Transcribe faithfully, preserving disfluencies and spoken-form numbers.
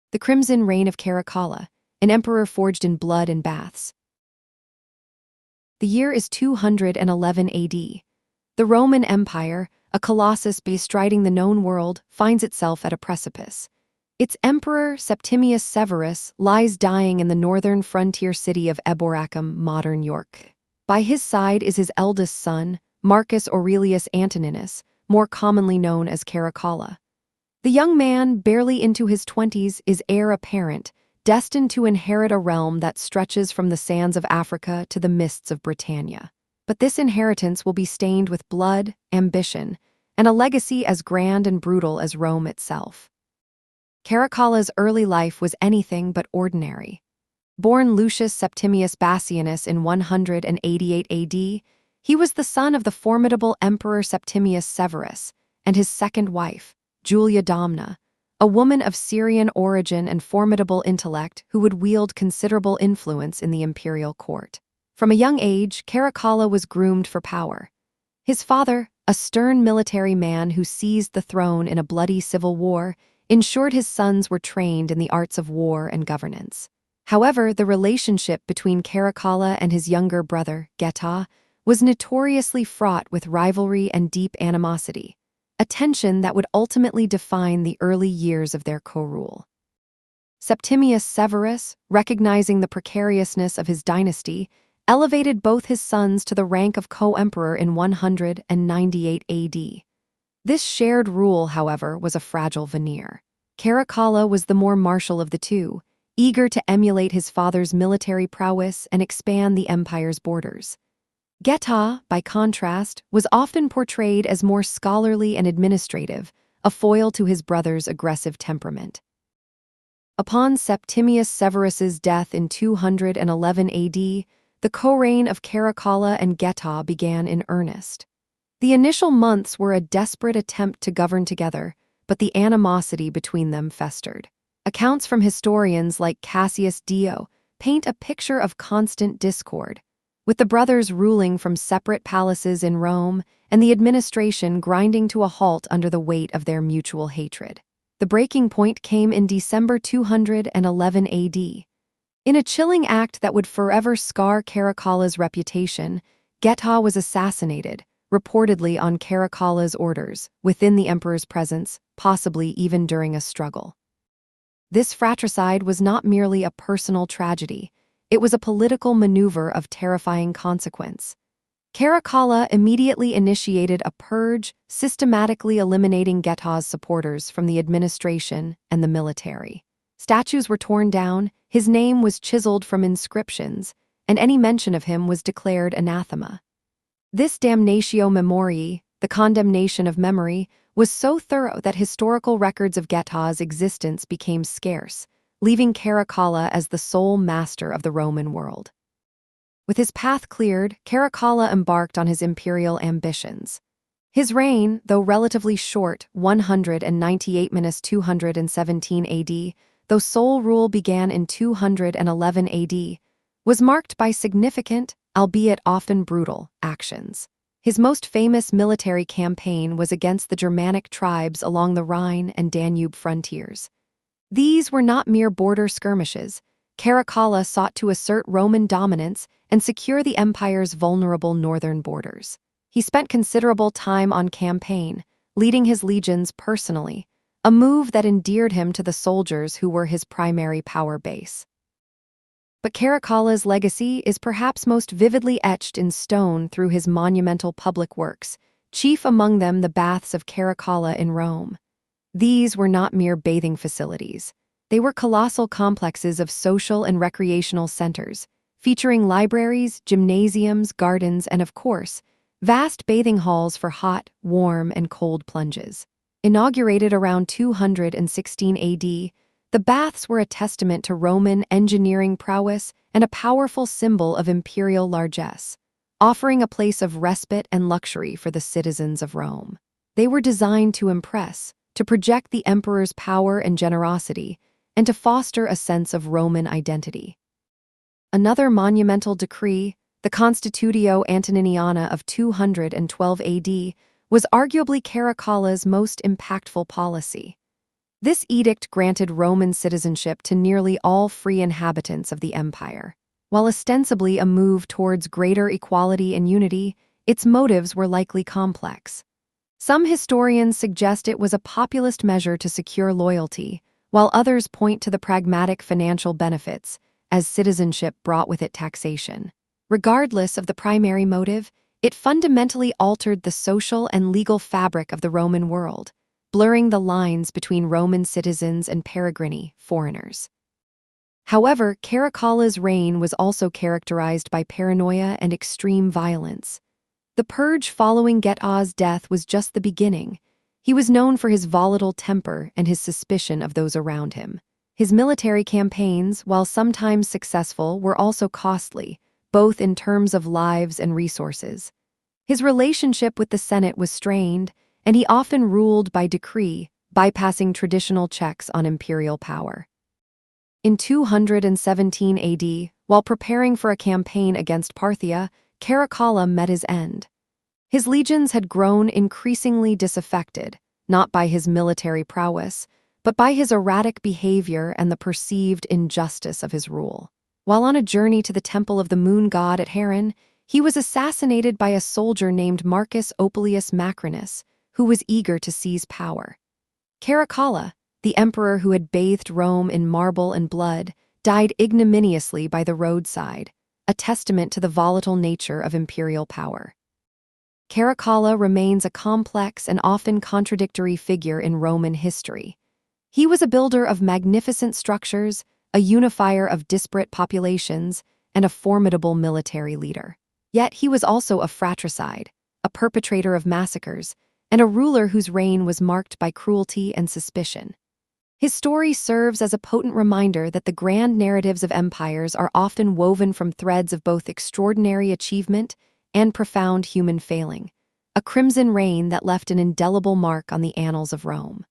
The Crimson Reign of Caracalla, an emperor forged in blood and baths. The year is two hundred eleven A D. The Roman Empire, a colossus bestriding the known world, finds itself at a precipice. Its emperor, Septimius Severus, lies dying in the northern frontier city of Eboracum, modern York. By his side is his eldest son, Marcus Aurelius Antoninus, more commonly known as Caracalla. The young man, barely into his twenties, is heir apparent, destined to inherit a realm that stretches from the sands of Africa to the mists of Britannia. But this inheritance will be stained with blood, ambition, and a legacy as grand and brutal as Rome itself. Caracalla's early life was anything but ordinary. Born Lucius Septimius Bassianus in one hundred eighty-eight A D, he was the son of the formidable Emperor Septimius Severus and his second wife, Julia Domna, a woman of Syrian origin and formidable intellect who would wield considerable influence in the imperial court. From a young age, Caracalla was groomed for power. His father, a stern military man who seized the throne in a bloody civil war, ensured his sons were trained in the arts of war and governance. However, the relationship between Caracalla and his younger brother, Geta, was notoriously fraught with rivalry and deep animosity, a tension that would ultimately define the early years of their co-rule. Septimius Severus, recognizing the precariousness of his dynasty, elevated both his sons to the rank of co-emperor in one hundred ninety-eight A D. This shared rule, however, was a fragile veneer. Caracalla was the more martial of the two, eager to emulate his father's military prowess and expand the empire's borders. Geta, by contrast, was often portrayed as more scholarly and administrative, a foil to his brother's aggressive temperament. Upon Septimius Severus's death in two hundred eleven A D, the co-reign of Caracalla and Geta began in earnest. The initial months were a desperate attempt to govern together, but the animosity between them festered. Accounts from historians like Cassius Dio paint a picture of constant discord, with the brothers ruling from separate palaces in Rome and the administration grinding to a halt under the weight of their mutual hatred. The breaking point came in December two hundred eleven A D. In a chilling act that would forever scar Caracalla's reputation, Geta was assassinated, reportedly on Caracalla's orders, within the emperor's presence, possibly even during a struggle. This fratricide was not merely a personal tragedy, it was a political maneuver of terrifying consequence. Caracalla immediately initiated a purge, systematically eliminating Geta's supporters from the administration and the military. Statues were torn down, his name was chiseled from inscriptions, and any mention of him was declared anathema. This damnatio memoriae, the condemnation of memory, was so thorough that historical records of Geta's existence became scarce, leaving Caracalla as the sole master of the Roman world. With his path cleared, Caracalla embarked on his imperial ambitions. His reign, though relatively short, one hundred ninety-eight to two hundred seventeen A D, though sole rule began in two hundred eleven A D, was marked by significant, albeit often brutal, actions. His most famous military campaign was against the Germanic tribes along the Rhine and Danube frontiers. These were not mere border skirmishes. Caracalla sought to assert Roman dominance and secure the empire's vulnerable northern borders. He spent considerable time on campaign, leading his legions personally, a move that endeared him to the soldiers who were his primary power base. But Caracalla's legacy is perhaps most vividly etched in stone through his monumental public works, chief among them the Baths of Caracalla in Rome. These were not mere bathing facilities. They were colossal complexes of social and recreational centers, featuring libraries, gymnasiums, gardens, and, of course, vast bathing halls for hot, warm, and cold plunges. Inaugurated around two hundred sixteen A D, the baths were a testament to Roman engineering prowess and a powerful symbol of imperial largesse, offering a place of respite and luxury for the citizens of Rome. They were designed to impress, to project the emperor's power and generosity, and to foster a sense of Roman identity. Another monumental decree, the Constitutio Antoniniana of two hundred twelve A D, was arguably Caracalla's most impactful policy. This edict granted Roman citizenship to nearly all free inhabitants of the empire. While ostensibly a move towards greater equality and unity, its motives were likely complex. Some historians suggest it was a populist measure to secure loyalty, while others point to the pragmatic financial benefits, as citizenship brought with it taxation. Regardless of the primary motive, it fundamentally altered the social and legal fabric of the Roman world, blurring the lines between Roman citizens and peregrini, foreigners. However, Caracalla's reign was also characterized by paranoia and extreme violence. The purge following Geta's death was just the beginning. He was known for his volatile temper and his suspicion of those around him. His military campaigns, while sometimes successful, were also costly, both in terms of lives and resources. His relationship with the Senate was strained, and he often ruled by decree, bypassing traditional checks on imperial power. In two hundred seventeen A D, while preparing for a campaign against Parthia, Caracalla met his end. His legions had grown increasingly disaffected, not by his military prowess, but by his erratic behavior and the perceived injustice of his rule. While on a journey to the temple of the moon god at Haran, he was assassinated by a soldier named Marcus Opilius Macrinus, who was eager to seize power. Caracalla, the emperor who had bathed Rome in marble and blood, died ignominiously by the roadside, a testament to the volatile nature of imperial power. Caracalla remains a complex and often contradictory figure in Roman history. He was a builder of magnificent structures, a unifier of disparate populations, and a formidable military leader. Yet he was also a fratricide, a perpetrator of massacres, and a ruler whose reign was marked by cruelty and suspicion. His story serves as a potent reminder that the grand narratives of empires are often woven from threads of both extraordinary achievement and profound human failing, a crimson reign that left an indelible mark on the annals of Rome.